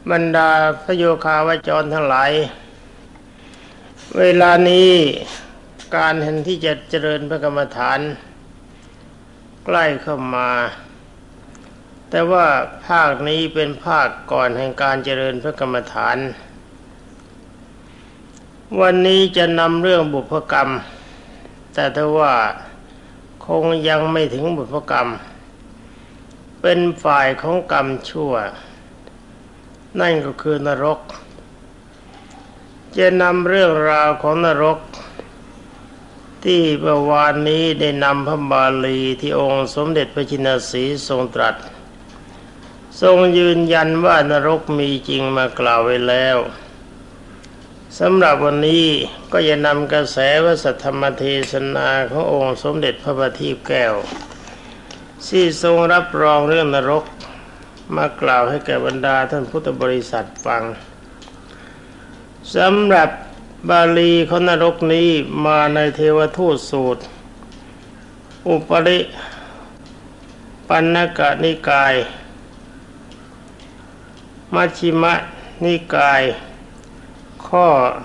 บรรดาพระโยคาวจรทั้งหลายเวลานี้การเห็นที่จะเจริญพระกรรมฐานใกล้เข้ามาแต่ว่าภาคนี้เป็นภาคก่อนแห่งการเจริญพระกรรมฐานวันนี้จะนำเรื่องบุพกรรมแต่ถ้าว่าคงยังไม่ถึงบุพกรรมเป็นฝ่ายของกรรมชั่วนั่นก็คือนรกจะนำเรื่องราวของนรกที่เมื่อวานนี้ได้นำพระบาลีที่องค์สมเด็จพระชินสีห์ทรงตรัสทรงยืนยันว่านรกมีจริงมากล่าวไว้แล้วสำหรับวันนี้ก็จะนำกระแสวสัทธรรมเทศนาขององค์สมเด็จพระบัณฑิตแก้วที่ทรงรับรองเรื่องนรกมากล่าวให้แก่บรรดาท่านพุทธบริษัทฟังสำหรับบาลีของนรกนี้มาในเทวทูตสูตรอุปริปันนกนิกายมัชฌิมนิกายข้อ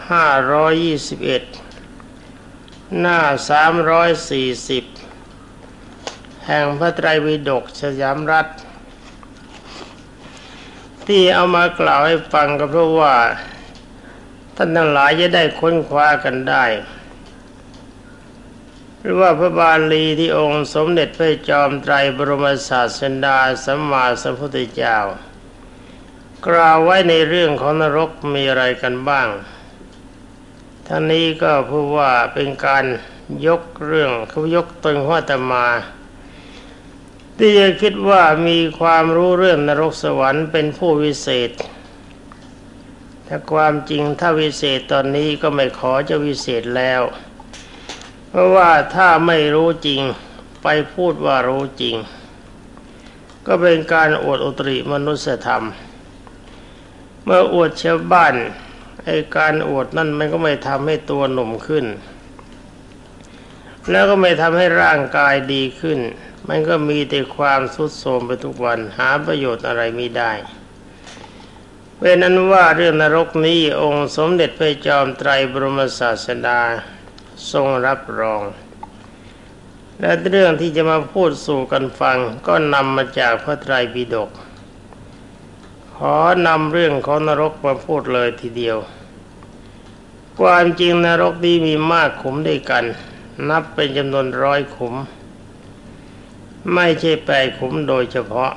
521หน้า340แห่งพระไตรปิฎกสยามรัฐที่เอามากล่าวให้ฟังก็เพราะว่าท่านทั้งหลายจะได้ค้นคว้ากันได้หรือว่าพระบาลีที่องค์สมเด็จพระจอมไตรบรมศาสดาสัมมาสัมพุทธเจ้ากล่าวไว้ในเรื่องของนรกมีอะไรกันบ้างทั้งนี้ก็เพราะว่าเป็นการยกเรื่องเขายกตนของอาตมาที่จะคิดว่ามีความรู้เรื่องนรกสวรรค์เป็นผู้วิเศษแต่ความจริงถ้าวิเศษตอนนี้ก็ไม่ขอจะวิเศษแล้วเพราะว่าถ้าไม่รู้จริงไปพูดว่ารู้จริงก็เป็นการอวดอุตริมนุสธรรมเมื่ออวดชาวบ้านไอ้การอวดนั่นมันก็ไม่ทำให้ตัวหนุ่มขึ้นแล้วก็ไม่ทำให้ร่างกายดีขึ้นมันก็มีแต่ความทรุดโทรมไปทุกวันหาประโยชน์อะไรไม่ได้เพราะนั้นว่าเรื่องนรกนี้องค์สมเด็จพระจอมไตรบรมศาสดาทรงรับรองและเรื่องที่จะมาพูดสู่กันฟังก็นำมาจากพระไตรปิฎกขอนำเรื่องของนรกมาพูดเลยทีเดียวความจริงนรกนี้มีมากขุมด้วยกันนับเป็นจำนวน100 ขุมไม่ใช่8 ขุมโดยเฉพาะ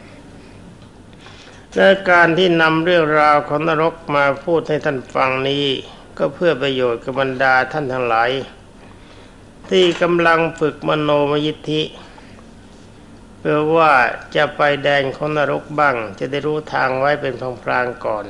และการที่นำเรื่องราวของนรกมาพูดให้ท่านฟังนี้ก็เพื่อประโยชน์กับบรรดาท่านทั้งหลายที่กำลังฝึกมโนมยิทธิเพื่อว่าจะไปแดนของนรกบ้างจะได้รู้ทางไว้เป็นพลางๆก่อน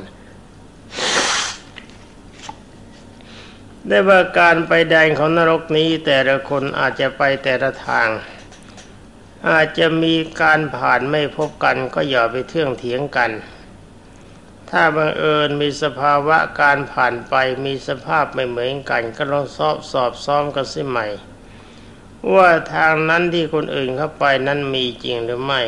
ได้ว่าการไปแดนของนรกนี้แต่ละคนอาจจะไปแต่ละทางอาจจะมีการผ่านไม่พบกันก็อย่าไปเถียงกันถ้าบังเอิญมีสภาวะการผ่านไปมีสภาพไม่เหมือนกันก็ลองสอบซ้อมกันสิใหม่ว่าทางนั้นที่คนอื่นเข้าไปนั้นมีจริงหรือไม่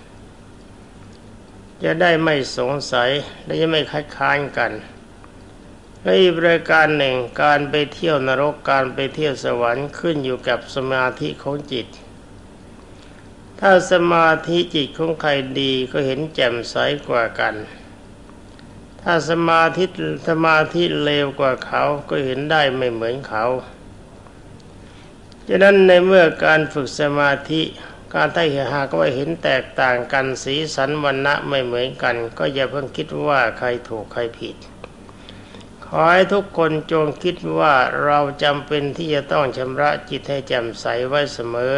จะได้ไม่สงสัยและจะไม่คัดค้านกันและอีกประการหนึ่งการไปเที่ยวนรกการไปเที่ยวสวรรค์ขึ้นอยู่กับสมาธิของจิตถ้าสมาธิจิตของใครดีก็เห็นแจ่มใสกว่ากันถ้าสมาธิเลวกว่าเขาก็เห็นได้ไม่เหมือนเขาฉะนั้นในเมื่อการฝึกสมาธิการถ้าหากว่าเห็นแตกต่างกันสีสันวรรณะไม่เหมือนกันก็อย่าเพิ่งคิดว่าใครถูกใครผิดขอให้ทุกคนจงคิดว่าเราจำเป็นที่จะต้องชำระจิตให้แจ่มใสไว้เสมอ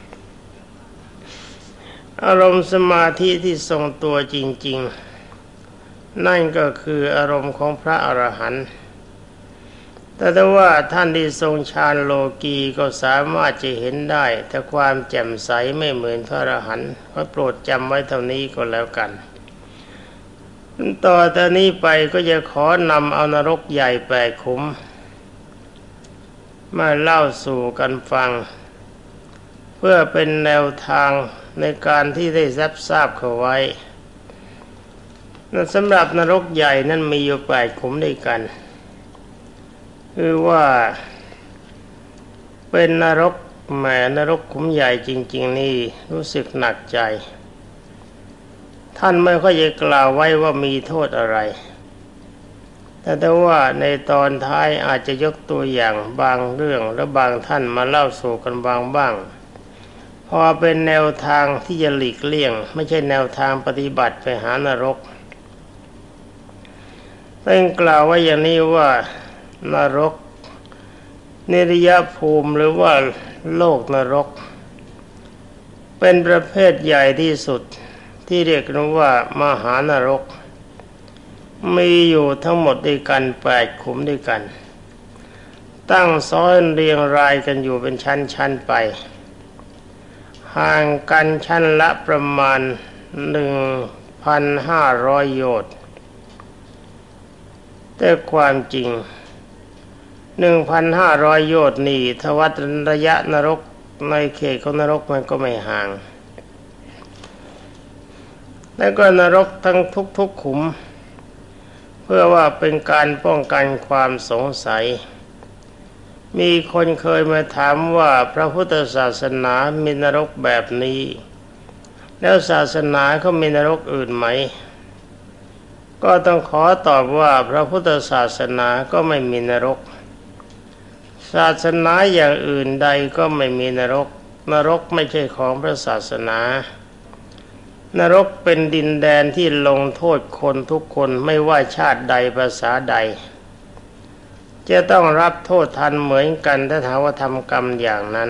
อารมณ์สมาธิที่ทรงตัวจริงๆนั่นก็คืออารมณ์ของพระอรหันต์แต่ว่าท่านที่ทรงฌานโลกีก็สามารถจะเห็นได้แต่ความแจ่มใสไม่เหมือนพระอรหันต์ขอโปรดจำไว้เท่านี้ก็แล้วกันต่อแต่นี้ไปก็จะขอนำเอานรกใหญ่8 ขุมมาเล่าสู่กันฟังเพื่อเป็นแนวทางในการที่ได้รับทราบเข้าไว้สำหรับนรกใหญ่นั้นมีอยู่8 ขุมด้วยกันคือว่าเป็นนรกแหมนรกขุมใหญ่จริงๆนี่รู้สึกหนักใจท่านไม่ค่อยจะกล่าวไว้ว่ามีโทษอะไรแต่ว่าในตอนท้ายอาจจะยกตัวอย่างบางเรื่องและบางท่านมาเล่าสู่กันบ้างพอเป็นแนวทางที่จะหลีกเลี่ยงไม่ใช่แนวทางปฏิบัติไปหานรกต้องกล่าวว่าอย่างนี้ว่านรกนิรยภูมิหรือว่าโลกนรกเป็นประเภทใหญ่ที่สุดที่เรียกกันว่ามหานรกมีอยู่ทั้งหมดด้วยกัน8 ขุมด้วยกันตั้งซ้อนเรียงรายกันอยู่เป็นชั้นๆไปห่างกันชั้นละประมาณ 1,500 โยชน์แต่ความจริง 1,500 โยชน์นี่ถ้าวัดระยะนรกในเขตของนรกมันก็ไม่ห่างแล้วก็นรกทั้งทุกขุมเพื่อว่าเป็นการป้องกันความสงสัยมีคนเคยมาถามว่าพระพุทธศาสนามีนรกแบบนี้แล้วศาสนาเขามีนรกอื่นไหมก็ต้องขอตอบว่าพระพุทธศาสนาก็ไม่มีนรกศาสนาอย่างอื่นใดก็ไม่มีนรกนรกไม่ใช่ของพระศาสนานรกเป็นดินแดนที่ลงโทษคนทุกคนไม่ว่าชาติใดภาษาใดจะต้องรับโทษทันเหมือนกันถ้าหากว่าทำกรรมอย่างนั้น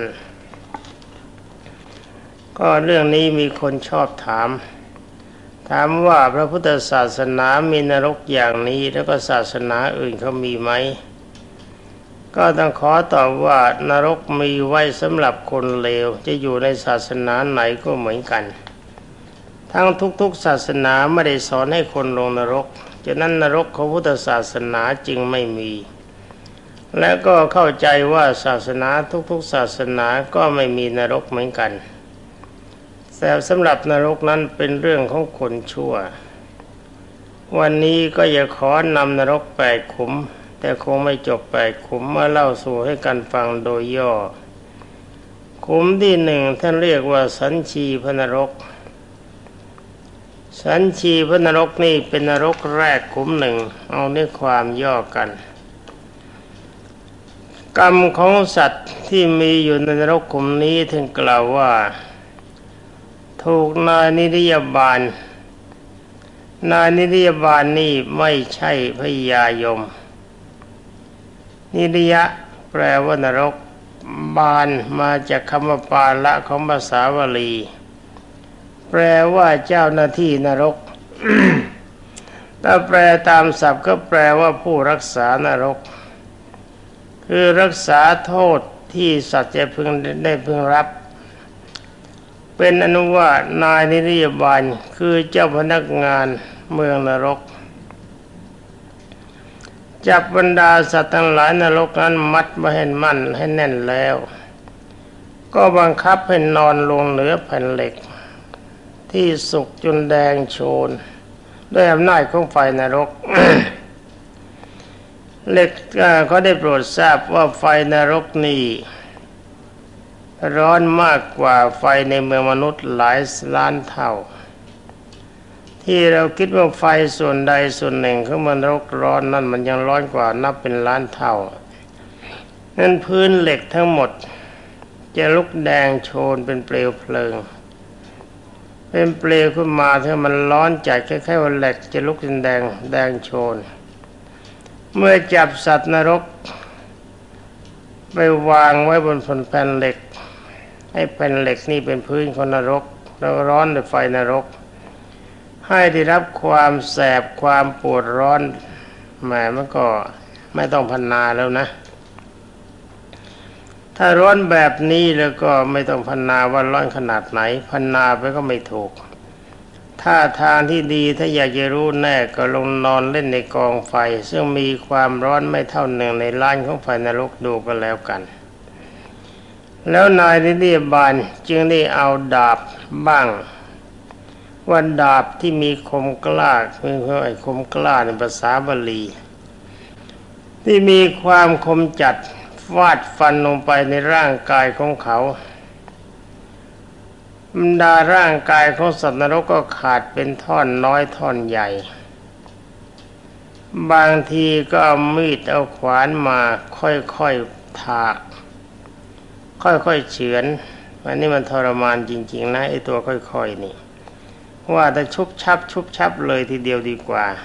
ก็เรื่องนี้มีคนชอบถามว่าพระพุทธศาสนามีนรกอย่างนี้แล้วก็ศาสนาอื่นเขามีไหมก็ต้องขอตอบว่านรกมีไว้สำหรับคนเลวจะอยู่ในศาสนาไหนก็เหมือนกันทั้งทุกศาสนาไม่ได้สอนให้คนลงนรกฉะนั้นนรกของพุทธศาสนาจึงไม่มีและก็เข้าใจว่าศาสนาทุกศาสนาก็ไม่มีนรกเหมือนกันแต่สำหรับนรกนั้นเป็นเรื่องของคนชั่ววันนี้ก็จะขอนำนรก8 ขุมแต่คงไม่จบ8 ขุมมาเล่าสู่ให้กันฟังโดยย่อขุมที่1ท่านเรียกว่าสัญชีพนรกสัญชีพนรกนี่เป็นนรกแรกขุม1เอาด้วยความย่อกันกรรมของสัตว์ที่มีอยู่ในนรกขุมนี้ถึงกล่าวว่าถูกนายนิรยาบาลนี่ไม่ใช่พญายมนิรยะแปลว่านรกบาลมาจากคำว่าปาละของภาษาบาลีแปลว่าเจ้าหน้าที่นรก ถ้าแปลตามศัพท์ก็แปลว่าผู้รักษานรกคือรักษาโทษที่สัตว์จะพึงรับเป็นอนุว่านายนิรยาบาลคือเจ้าพนักงานเมืองนรกจับบรรดาสัตว์ทั้งหลายนรกนั้นมัดไว้ให้มั่นให้แน่นแล้วก็บังคับให้นอนลงเหนือแผ่นเหล็กที่สุกจนแดงโชนด้วยอำนาจของไฟนรก เหล็กเขาได้โปรดทราบว่าไฟนรกนี้ร้อนมากกว่าไฟในเมืองมนุษย์หลายล้านเท่าที่เราคิดว่าไฟส่วนใดส่วนหนึ่งของนรกร้อนนั่นมันยังร้อนกว่านับเป็นล้านเท่านั้นพื้นเหล็กทั้งหมดจะลุกแดงโชนเป็นเปลวเพลิงเป็นเปลวขึ้นมาถ้ามันร้อนจัดคล้ายๆว่าเหล็กจะลุกเป็นแดงโชนเมื่อจับสัตว์นรกไปวางไว้บนแผ่นเหล็กให้แผ่นเหล็กนี่เป็นพื้นของนรกแล้วร้อนด้วยไฟนรกให้ได้รับความแสบความปวดร้อนแหมมันก็ไม่ต้องพรรณนาแล้วนะถ้าร้อนแบบนี้แล้วก็ไม่ต้องพรรณนาว่าร้อนขนาดไหนพรรณนาไปก็ไม่ถูกถ้าทางที่ดีถ้าอยากจะรู้แน่ก็ลงนอนเล่นในกองไฟซึ่งมีความร้อนไม่เท่า1 ในล้านของไฟนรกดูก็แล้วกันแล้วนายนิรยาบาลจึงได้เอาดาบบ้างว่าดาบที่มีคมกล้าคือไอ้คมกล้าในภาษาบาลีที่มีความคมจัดฟาดฟันลงไปในร่างกายของเขาบรรดาร่างกายของสัตว์นรกก็ขาดเป็นท่อนน้อยท่อนใหญ่บางทีก็เอามีดเอาขวานมาค่อยๆถากค่อยๆเฉือนอันนี้มันทรมานจริงๆนะไอ้ตัวค่อยๆนี่ว่าแต่ชุบชับเลยทีเดียวดีกว่า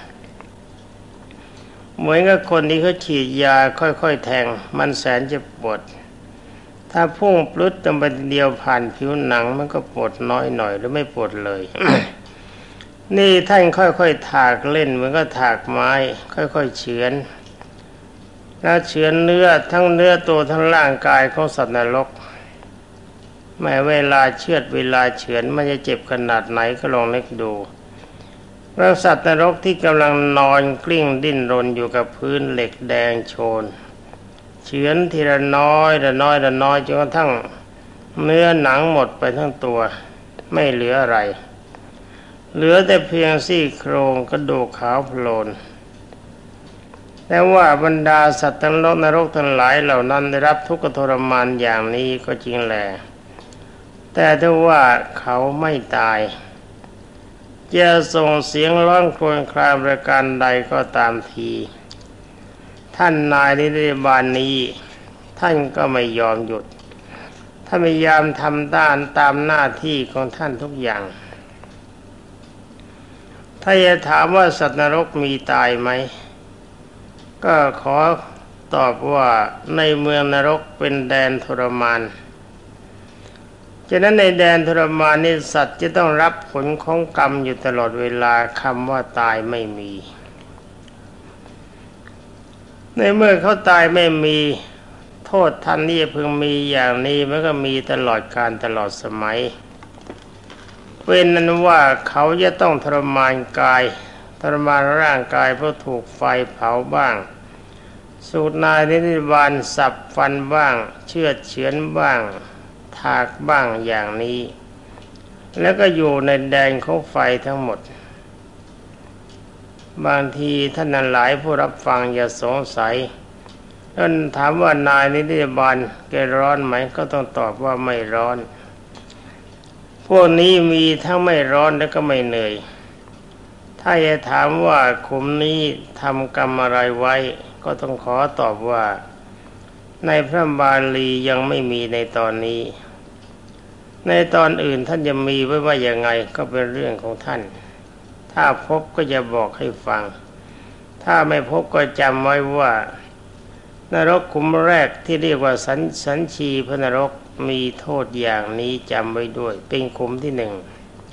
เหมือนกับคนที่เขาฉีดยาค่อยๆแทงมันแสนจะปวดถ้าพุ่งปลุดลงไปทีเดียวผ่านผิวหนังมันก็ปวดน้อยหน่อยหรือไม่ปวดเลย นี่ท่านค่อยๆถากเล่นเหมือนก็ถากไม้ค่อยๆเฉือนแล้วเฉือนเนื้อทั้งเนื้อตัวทั้งร่างกายของสัตว์นรกแม้เวลาเชือดเวลาเฉือนมันจะเจ็บขนาดไหนก็ลองนึกดูแล้วสัตว์นรกที่กำลังนอนกลิ้งดิ้นรนอยู่กับพื้นเหล็กแดงโชนเฉือนทีละน้อยจนกระทั่งเนื้อหนังหมดไปทั้งตัวไม่เหลืออะไรเหลือแต่เพียงซี่โครงกระดูกขาวโพลนแต่ว่าบรรดาสัตว์ทั้งนรกทั้งหลายเหล่านั้นได้รับทุกขทรมานอย่างนี้ก็จริงแหละแต่ถ้าว่าเขาไม่ตายจะส่งเสียงร้องครวญครางประการใดก็ตามทีท่านนายนิรบาลนี้ท่านก็ไม่ยอมหยุดท่านพยายามทำตามหน้าที่ของท่านทุกอย่างถ้าจะถามว่าสัตว์นรกมีตายไหมก็ขอตอบว่าในเมืองนรกเป็นแดนทรมานฉะนั้นในแดนทรมานนี้สัตว์จะต้องรับผลของกรรมอยู่ตลอดเวลาคำว่าตายไม่มีในเมื่อเขาตายไม่มีโทษทันที่จะพึงมีอย่างนี้มันก็มีตลอดกาลตลอดสมัยเป็นนั้นว่าเขาจะต้องทรมานกายทรมานร่างกายเพราะถูกไฟเผาบ้างสูดนายนิบาลสับฟันบ้างเชือดเฉือนบ้างถากบ้างอย่างนี้แล้วก็อยู่ในแดนของไฟทั้งหมดบางทีท่านนั้นหลายผู้รับฟังอย่าสงสัยท่านถามว่านายนิบาลแกร้อนไหมก็ต้องตอบว่าไม่ร้อนพวกนี้มีทั้งไม่ร้อนและก็ไม่เหนื่อยถ้าจะถามว่าขุมนี้ทำกรรมอะไรไว้ก็ต้องขอตอบว่าในพระบาลียังไม่มีในตอนนี้ในตอนอื่นท่านจะมีไว้ว่าอย่างไงก็เป็นเรื่องของท่านถ้าพบก็จะบอกให้ฟังถ้าไม่พบก็จำไว้ว่านรกขุมแรกที่เรียกว่าสัญชีพนรกมีโทษอย่างนี้จำไว้ด้วยเป็นขุมที่หนึ่ง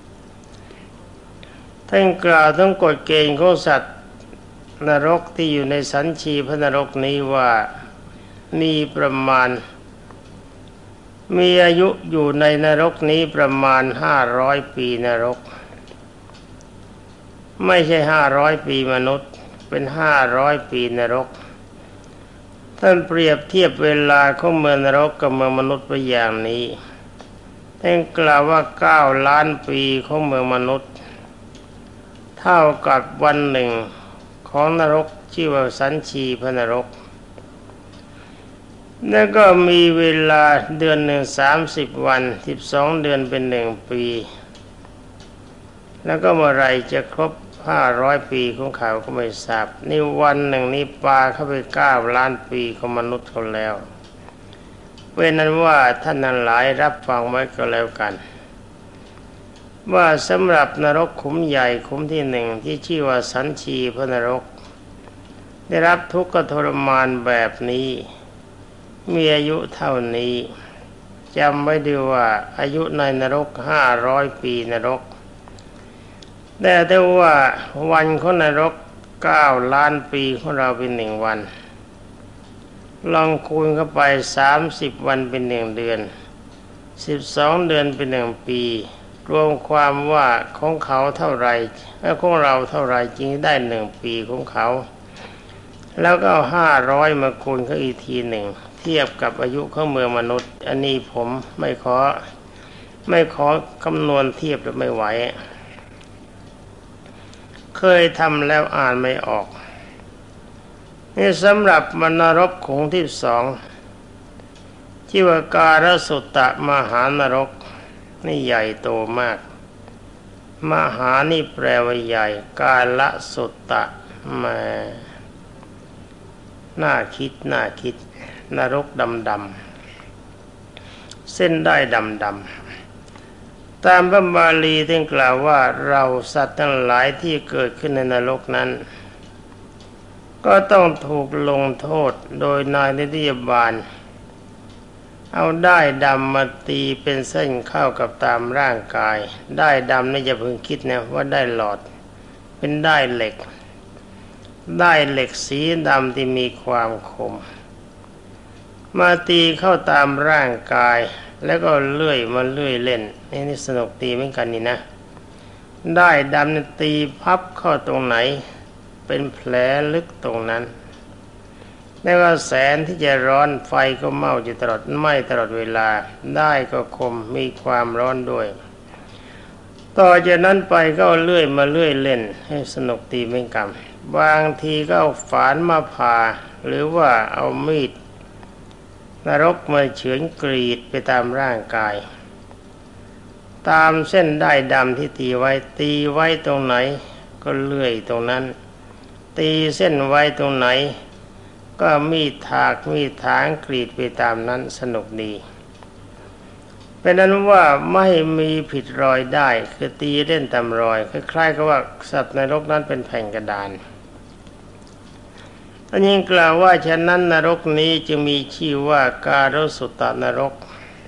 ท่านกล่าวทั้งกฎเกณฑ์ของสัตว์นรกที่อยู่ในสัญชีพนรกนี้ว่ามีประมาณมีอายุอยู่ในนรกนี้ประมาณ500 ปีนรกไม่ใช่500 ปีมนุษย์เป็น500 ปีนรกท่านเปรียบเทียบเวลาของเมืองนรกกับเมืองมนุษย์ไปอย่างนี้ท่านกล่าวว่า9 ล้านปีของเมืองมนุษย์เท่ากับวันหนึ่งของนรกชื่อว่าสัญชีพนรกแล้วก็มีเวลาเดือนหนึ่ง30 วัน12 เดือนเป็น1 ปีแล้วก็เมื่อไรจะครบ500 ปีของเขาก็ไม่ทราบนี่วันหนึ่งนี้ปาเข้าไป9 ล้านปีของมนุษย์เขาแล้วเป็นนั้นว่าท่านนั้นหลายรับฟังไว้ก็แล้วกันว่าสำหรับนรกขุมใหญ่ขุมที่หนึ่งที่ชื่อว่าสัญชีพนรกได้รับทุกข์ทรมานแบบนี้มีอายุเท่านี้จำไว้ด้วยว่าอายุในนรก500 ปีนรกแต่ถ้าว่าวันของนรก9 ล้านปีของเราเป็น1 วันลองคูณเข้าไป30 วันเป็น1 เดือน12 เดือนเป็น1 ปีรวมความว่าของเขาเท่าไรและของเราเท่าไรจึงได้1 ปีของเขาแล้วก็เอา500มาคูณเขาอีกทีหนึ่งเทียบกับอายุของเมืองมนุษย์อันนี้ผมไม่ขอคำนวณเทียบและไม่ไหวเคยทำแล้วอ่านไม่ออกนี่สำหรับนรกขุมที่สองชื่อว่าการสุตตมหานรกนี่ใหญ่โตมากมหานี่แปลว่าใหญ่กาลสุตตะมาน่าคิดน่าคิดนรกดำๆเส้นได้ดำๆตามพระบาลีท่านกล่าวว่าเราสัตว์ทั้งหลายที่เกิดขึ้นในนรกนั้นก็ต้องถูกลงโทษโดยนายนิติบาลเอาด้ายดำมาตีเป็นเส้นเข้ากับตามร่างกายด้ายดำนี่จะพึงคิดนะว่าได้หลอดเป็นด้ายเหล็กด้ายเหล็กสีดำที่มีความคมมาตีเข้าตามร่างกายแล้วก็เลื่อยมาเลื่อยเล่นนี่สนุกตีเหมือนกันนี่นะด้ายดำนี่ตีพับเข้าตรงไหนเป็นแผลลึกตรงนั้นไม่ว่าแสงที่จะร้อนไฟก็ไหม้อยู่ตลอดไหม้ตลอดเวลาได้ก็คมมีความร้อนด้วยต่อจากนั้นไปก็เลื่อยมาเลื่อยเล่นให้สนุกตีเหมือนกันบางทีก็เอาฝานมาผ่าหรือว่าเอามีดนรกมาเฉือนกรีดไปตามร่างกายตามเส้นด้ายดำที่ตีไว้ตรงไหนก็เลื่อยตรงนั้นตีเส้นไว้ตรงไหนก็มีดถากมีดถางกรีดไปตามนั้นสนุกดีเป็นนั้นว่าไม่มีผิดรอยได้คือตีเล่นตามรอยคล้ายๆกับว่าสัตว์ในนรกนั้นเป็นแผ่นกระดานอันนี้กล่าวว่าฉะนั้นนรกนี้จึงมีชื่อว่าการสุตตนรก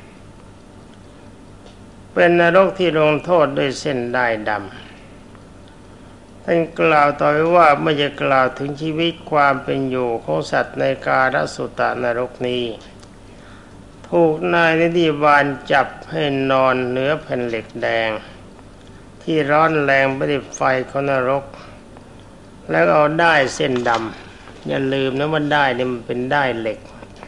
เป็นนรกที่ลงโทษด้วยเส้นด้ายดำท่านกล่าวต่อไปว่าเมื่อจะกล่าวถึงชีวิตความเป็นอยู่ของสัตว์ในการสุตตนรกนี้ถูกนายนิติบาลจับให้นอนเหนือแผ่นเหล็กแดงที่ร้อนแรงไปด้วยไฟของนรกแล้วเอาด้ายเส้นดำอย่าลืมนะว่าด้ายนี่มันเป็นด้ายเหล็ก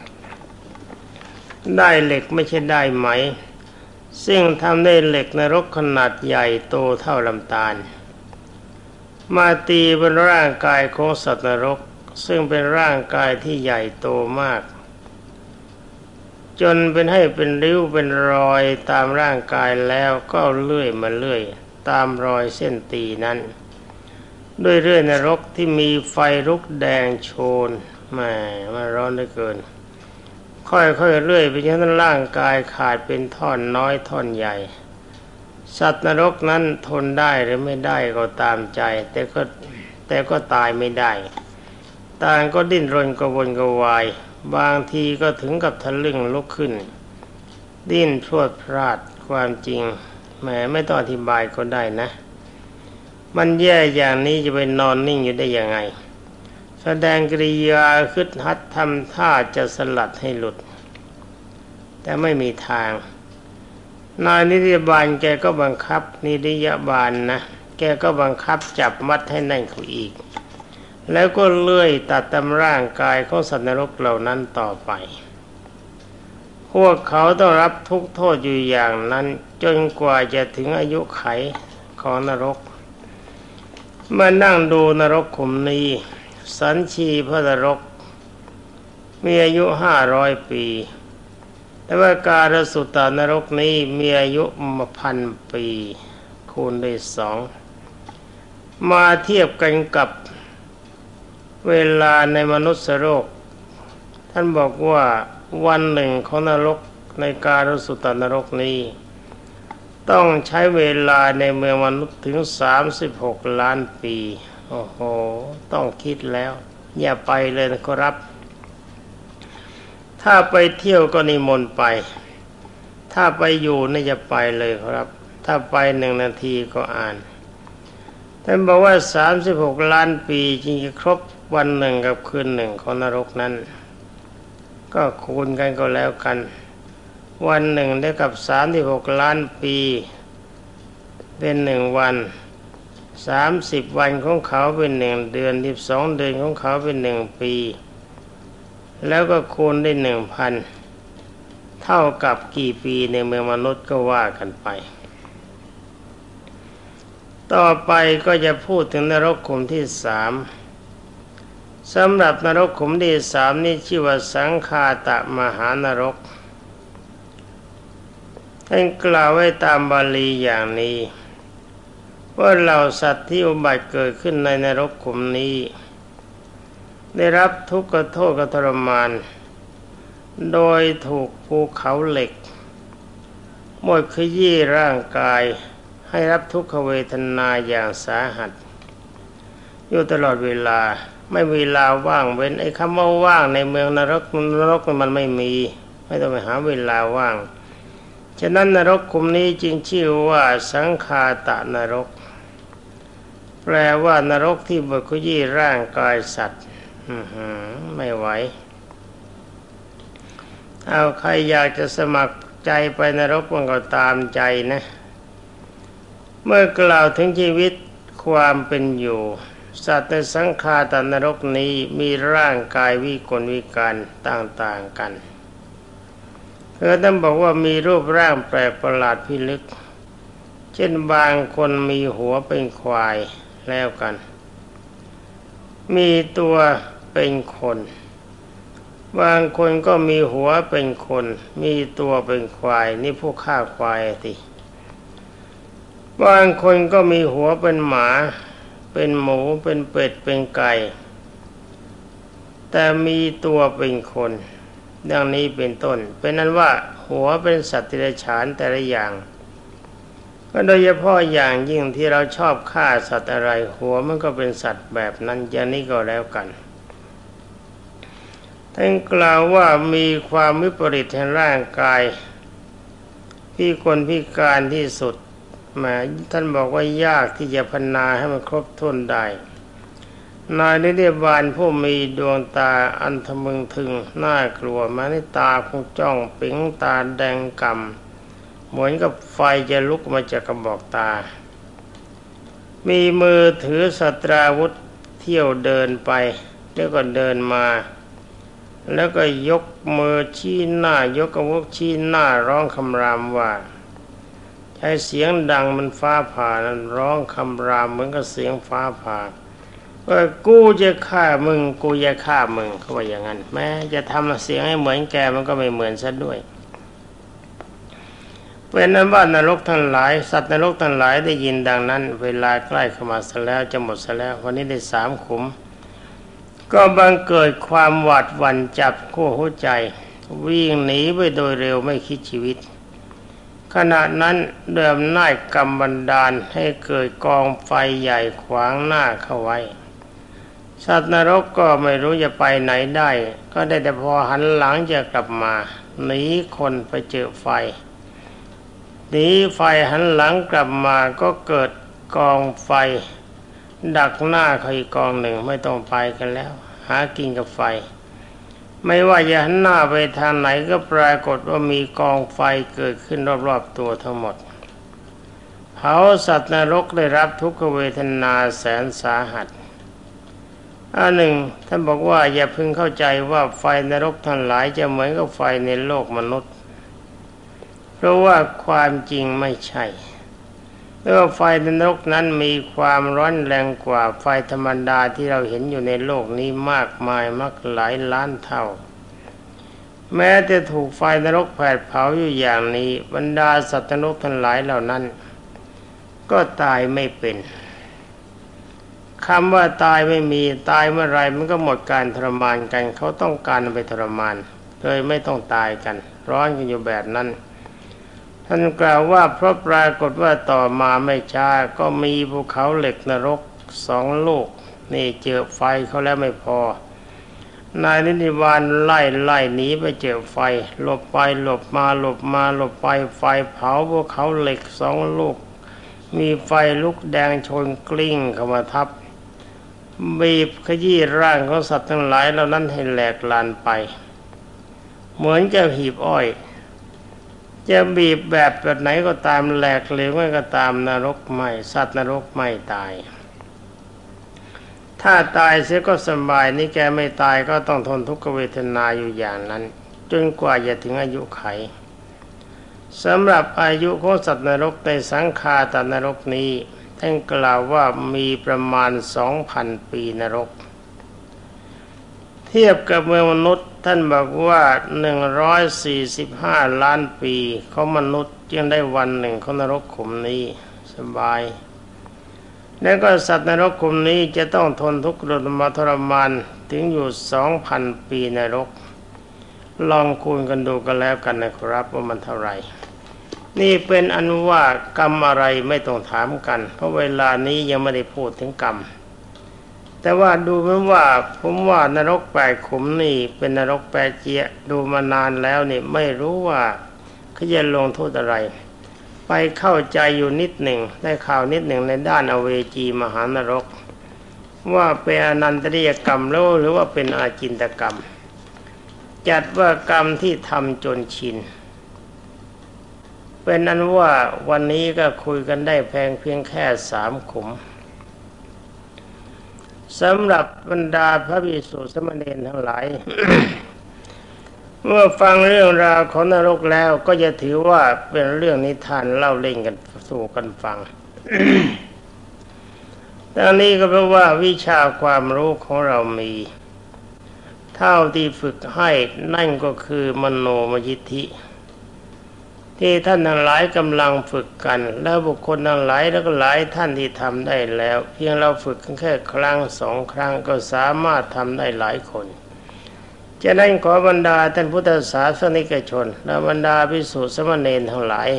ด้ายเหล็กไม่ใช่ด้ายไหมซึ่งทำด้วยเหล็กนรกขนาดใหญ่โตเท่าลำธารมาตีบนร่างกายของสัตว์นรกซึ่งเป็นร่างกายที่ใหญ่โตมากจนเป็นให้เป็นริ้วเป็นรอยตามร่างกายแล้วก็เลื่อยมาเลื่อยตามรอยเส้นตีนั้นด้วยเลื่อยนรกที่มีไฟลุกแดงโชนแหมมันร้อนเหลือเกินค่อยๆเลื่อยไปจนร่างกายขาดเป็นท่อนน้อยท่อนใหญ่สัตว์นรกนั้นทนได้หรือไม่ได้ก็ตามใจแต่ก็ตายไม่ได้ต่างก็ดิ้นรนกระวนกระวายบางทีก็ถึงกับทะลึ่งลุกขึ้นดิ้นพรวดพราดความจริงแหมไม่ต้องอธิบายก็ได้นะมันแย่อย่างนี้จะไปนอนนิ่งอยู่ได้ยังไงแสดงกิริยาคึดฮัดทำท่าจะสลัดให้หลุดแต่ไม่มีทางนายนิติบาลแกก็บังคับนิติบาลนะแกก็บังคับจับมัดให้แน่นเข้าอีกแล้วก็เลื่อยตัดตามร่างกายของสัตว์นรกเหล่านั้นต่อไปพวกเขาต้องรับทุกโทษอยู่อย่างนั้นจนกว่าจะถึงอายุไขของนรกมานั่งดูนรกขุมนี้สัญชีพระนรกมีอายุ500 ปีแต่ว่าการสุตตนรกนี้มีอายุ1,000 ปีคูณด้วย2มาเทียบกันกับเวลาในมนุษย์โลกท่านบอกว่าวันหนึ่งของนรกในการสุตตนรกนี้ต้องใช้เวลาในเมืองมนุษย์ถึง36 ล้านปีโอ้โหต้องคิดแล้วอย่าไปเลยนะครับถ้าไปเที่ยวก็นิมนต์ไปถ้าไปอยู่นี่จะไปเลยครับถ้าไป1 นาทีก็อ่านท่านบอกว่า36 ล้านปีจริงจะครบวันหนึ่งกับคืนหนึ่งของนรกนั้นก็คูณกันก็แล้วกันวันหนึ่งได้กับ36 ล้านปีเป็น1 วัน30 วันของเขาเป็น1 เดือน12 เดือนของเขาเป็น1 ปีแล้วก็คูณได้ 1,000 เท่ากับกี่ปีในเมืองมนุษย์ก็ว่ากันไปต่อไปก็จะพูดถึงนรกขุมที่สามสำหรับนรกขุมที่สามนี่ชื่อว่าสังฆาตมหานรกท่านกล่าวไว้ตามบาลีอย่างนี้ว่าเหล่าสัตว์ที่อุบัติเกิดขึ้นในนรกขุมนี้ได้รับทุกขโทษทรมานโดยถูกภูเขาเหล็กหมดขยี้ร่างกายให้รับทุกขเวทนาอย่างสาหัสอยู่ตลอดเวลาไม่มีเวลาว่างเว้นไอ้คำว่าว่างในเมืองนรกมันไม่มีไม่ต้องไปหาเวลาว่างฉะนั้นนรกขุมนี้จึงชื่อว่าสังฆาตนรกแปลว่านรกที่บดขยี้ร่างกายสัตว์ไม่ไหวเอาใครอยากจะสมัครใจไปนรกมันก็ตามใจนะเมื่อกล่าวถึงชีวิตความเป็นอยู่สัตว์ในสังฆาตนรกนี้มีร่างกายวิกลวิการต่างๆกันท่านบอกว่ามีรูปร่างแปลกประหลาดพิลึกเช่นบางคนมีหัวเป็นควายแล้วกันมีตัวเป็นคนบางคนก็มีหัวเป็นคนมีตัวเป็นควายนี่พวกฆ่าควายสิบางคนก็มีหัวเป็นหมาเป็นหมูเป็นเป็ดเป็นไก่แต่มีตัวเป็นคนดังนี้เป็นต้นเป็นนั้นว่าหัวเป็นสัตว์เดรัจฉานแต่ละอย่างก็โดยเฉพาะอย่างยิ่งที่เราชอบฆ่าสัตว์อะไรหัวมันก็เป็นสัตว์แบบนั้นอย่างนี้ก็แล้วกันท่านกล่าวว่ามีความวิปริตในร่างกายพิกลพิการที่สุดแม้ท่านบอกว่ายากที่จะพรรณนาให้มันครบถ้วนได้นายนิติบาลผู้มีดวงตาอันทะมึงถึงน่ากลัวมาในตาคงจ้องปิ๋งตาแดงก่ำเหมือนกับไฟจะลุกมาจากกระบอกตามีมือถือศัตราวุธเที่ยวเดินไปแล้วก็เดินมาแล้วก็ยกมือชี้หน้ายกอาวุธชี้หน้าร้องคำรามว่าใช้เสียงดังมันฟ้าผ่านั้นร้องคำรามเหมือนกับเสียงฟ้าผ่าว่ากูจะฆ่ามึงกูจะฆ่ามึงเขาว่าอย่างนั้นแม้จะทำเสียงให้เหมือนแกมันก็ไม่เหมือนซะด้วยเป็นนั้นว่านรกทั้งหลายสัตว์นรกทั้งหลายได้ยินดังนั้นเวลาใกล้เข้ามาซะแล้วจะหมดซะแล้ววันนี้ได้3 ขุมก็บังเกิดความหวาดหวั่นจับขั้วหัวใจวิ่งหนีไปโดยเร็วไม่คิดชีวิตขณะนั้นเดิมน่ายกรรมบันดาลให้เกิดกองไฟใหญ่ขวางหน้าเข้าไว้สัตว์นรกก็ไม่รู้จะไปไหนได้ก็ได้แต่พอหันหลังจะกลับมาหนีคนไปเจอไฟหนีไฟหันหลังกลับมาก็เกิดกองไฟดักหน้าเขาอีกกองหนึ่งไม่ต้องไปกันแล้วหากินกับไฟไม่ว่าจะหันหน้าไปทางไหนก็ปรากฏว่ามีกองไฟเกิดขึ้นรอบๆตัวทั้งหมดเผาสัตว์นรกได้รับทุกขเวทนาแสนสาหัสอันหนึ่งท่านบอกว่าอย่าพึงเข้าใจว่าไฟนรกทั้งหลายจะเหมือนกับไฟในโลกมนุษย์เพราะว่าความจริงไม่ใช่เพราะว่าไฟในนรกนั้นมีความร้อนแรงกว่าไฟธรรมดาที่เราเห็นอยู่ในโลกนี้มากมายหลายล้านเท่าแม้จะถูกไฟนรกแผดเผาอยู่อย่างนี้บรรดาสัตว์นรกทั้งหลายเหล่านั้นก็ตายไม่เป็นคำว่าตายไม่มีตายเมื่อไรมันก็หมดการทรมานกันเขาต้องการไปทรมานเลยไม่ต้องตายกันร้อนกันอยู่แบบนั้นท่านกล่าวว่าเพราะปรากฏว่าต่อมาไม่ช้าก็มีภูเขาเหล็กนรก2 ลูกนี่เจอไฟเขาแล้วไม่พอนายนิติวานไล่หนีไปเจอไฟหลบไปหลบมาหลบไปไฟเผาภูเขาเหล็ก2 ลูกมีไฟลุกแดงโชนกลิ้งเข้ามาทับบีบขยี้ร่างของสัตว์ทั้งหลายเหล่านั้นให้แหลกลานไปเหมือนกับหีบอ้อยจะบีบแบบไหนก็ตามแหลกเหลวก็ตามนรกไม่สัตว์นรกไม่ตายถ้าตายเสียก็สบายนี่แกไม่ตายก็ต้องทนทุกขเวทนาอยู่อย่างนั้นจนกว่าจะถึงอายุไขสำหรับอายุของสัตว์นรกในสังฆาตนรกนี้ท่านกล่าวว่ามีประมาณ 2,000 ปีนรกเทียบกับเมืองมนุษย์ท่านบอกว่า145 ล้านปีของมนุษย์ยังได้วันหนึ่งของนรกขุมนี้สบายแล้วก็สัตว์นรกขุมนี้จะต้องทนทุกข์ทรมานถึงอยู่ 2,000 ปีนรกลองคูณกันดูกันแล้วกันนะครับว่ามันเท่าไหร่นี่เป็นอนุว่ากรรมอะไรไม่ต้องถามกันเพราะเวลานี้ยังไม่ได้พูดถึงกรรมแต่ว่าดูเหมือนว่าผมว่านรกแปดขุมนี่เป็นนรกแปดเจียดูมานานแล้วนี่ไม่รู้ว่าเขาจะลงโทษอะไรไปเข้าใจอยู่นิดหนึ่งได้ข่าวนิดหนึ่งในด้านอเวจีมหานรกว่าเป็นอนันตริยกรรมแล้วหรือว่าเป็นอาจินตกรรมจัดว่ากรรมที่ทำจนชินเป็นนั้นว่าวันนี้ก็คุยกันได้เพียงแค่3 ขุมสำหรับบรรดาพระภิกษุสามเณรทั้งหลาย เมื่อฟังเรื่องราวของนรกแล้วก็จะถือว่าเป็นเรื่องนิทานเล่าเล่นกันสู่กันฟัง ดังนี้ก็เพราะว่าวิชาความรู้ของเรามีเท่าที่ฝึกให้นั่นก็คือมโนมยิทธิที่ท่านทั้งหลายกำลังฝึกกันแล้วบุคคลทั้งหลายแล้วก็หลายท่านที่ทำได้แล้วเพียงเราฝึกแค่ครั้ง2 ครั้งก็สามารถทำได้หลายคนฉะนั้นขอบรรดาท่านพุทธศาสนิกชนและบรรดาภิกษุสามเณรทั้งหลาย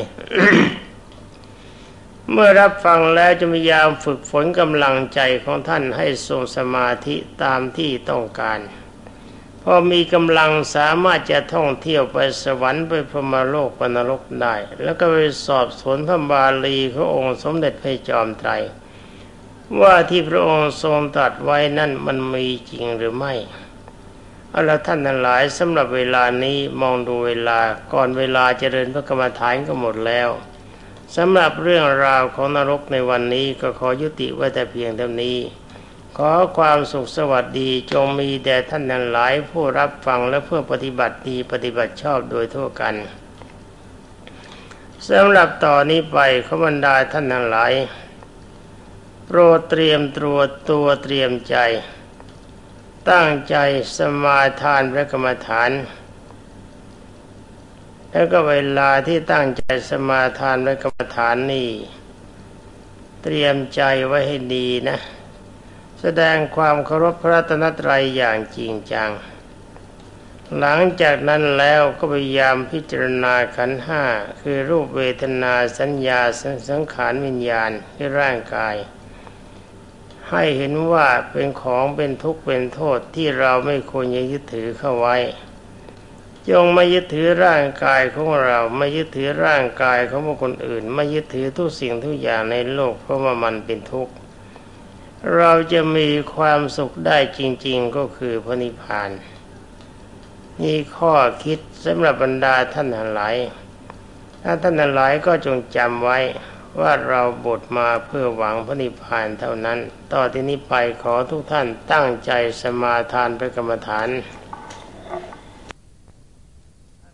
เมื่อรับฟังแล้วจะพยายามฝึกฝนกำลังใจของท่านให้ทรงสมาธิตามที่ต้องการพอมีกำลังสามารถจะท่องเที่ยวไปสวรรค์ไปพรหมโลกไปนรกได้แล้วก็ไปสอบสวนพระบาลีขององค์สมเด็จพระจอมไตรว่าที่พระองค์ทรงตรัสไว้นั่นมันมีจริงหรือไม่เอาละท่านทั้งหลายสำหรับเวลานี้มองดูเวลาก่อนเวลาเจริญพระกรรมฐานก็หมดแล้วสำหรับเรื่องราวของนรกในวันนี้ก็ขอยุติไว้แต่เพียงเท่านี้ขอความสุขสวัสดีจงมีแด่ท่านทั้งหลายผู้รับฟังและเพื่อปฏิบัติดีปฏิบัติชอบโดยทั่วกันสำหรับต่อนนี้ไปขอบรรดาท่านทั้งหลายโปรดเตรียมตัวเตรียมใจตั้งใจสมาทานพระกรรมฐานแล้วก็เวลาที่ตั้งใจสมาทานพระกรรมฐานนี่เตรียมใจไว้ให้ดีนะแสดงความเคารพพระรัตนตรัยอย่างจริงจังหลังจากนั้นแล้วก็พยายามพิจารณาขันธ์ห้าคือรูปเวทนาสัญญาสังขารวิญญาณที่ร่างกายให้เห็นว่าเป็นของเป็นทุกข์เป็นโทษที่เราไม่ควรยึดถือเข้าไว้จงไม่ยึดถือร่างกายของเราไม่ยึดถือร่างกายของบุคคลอื่นไม่ยึดถือทุกสิ่งทุกอย่างในโลกเพราะว่ามันเป็นทุกข์เราจะมีความสุขได้จริงๆก็คือพระนิพพานนี่ข้อคิดสำหรับบรรดาท่านทั้งหลายท่านทั้งหลายก็จงจำไว้ว่าเราบวชมาเพื่อหวังพระนิพพานเท่านั้นต่อที่นี้ไปขอทุกท่านตั้งใจสมาทานพระกรรมฐาน